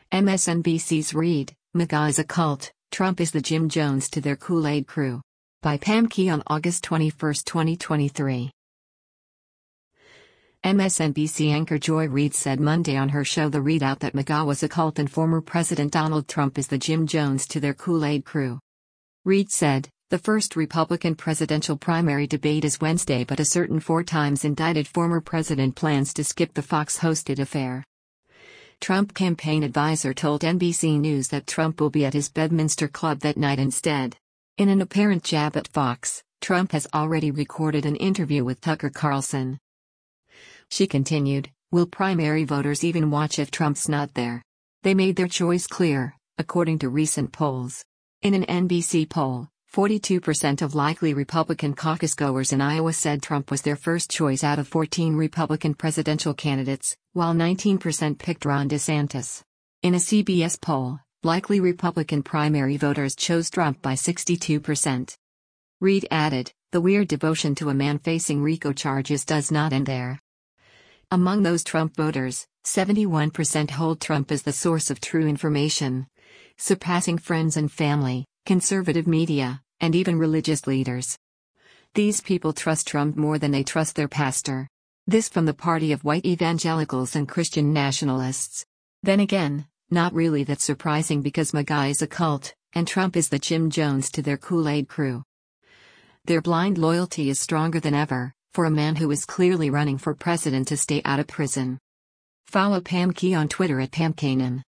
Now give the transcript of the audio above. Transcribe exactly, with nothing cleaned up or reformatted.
M S N B C's Read, MAGA is a cult, Trump is the Jim Jones to their Kool-Aid crew. By Pam Key on August twenty-first, twenty twenty-three. M S N B C anchor Joy Reid said Monday on her show The ReidOut that MAGA was a cult and former President Donald Trump is the Jim Jones to their Kool-Aid crew. Reid said, the first Republican presidential primary debate is Wednesday, but a certain four times indicted former president plans to skip the Fox-hosted affair. Trump campaign advisor told N B C News that Trump will be at his Bedminster Club that night instead. In an apparent jab at Fox, Trump has already recorded an interview with Tucker Carlson. She continued, will primary voters even watch if Trump's not there? They made their choice clear, according to recent polls. In an N B C poll, forty-two percent of likely Republican caucus goers in Iowa said Trump was their first choice out of fourteen Republican presidential candidates, while nineteen percent picked Ron DeSantis. In a C B S poll, likely Republican primary voters chose Trump by sixty-two percent. Reid added, the weird devotion to a man facing RICO charges does not end there. Among those Trump voters, seventy-one percent hold Trump as the source of true information, surpassing friends and family, conservative media, and even religious leaders. These people trust Trump more than they trust their pastor. This from the party of white evangelicals and Christian nationalists. Then again, not really that surprising because MAGA is a cult, and Trump is the Jim Jones to their Kool-Aid crew. Their blind loyalty is stronger than ever, for a man who is clearly running for president to stay out of prison. Follow Pam Key on Twitter at Pam Kanan.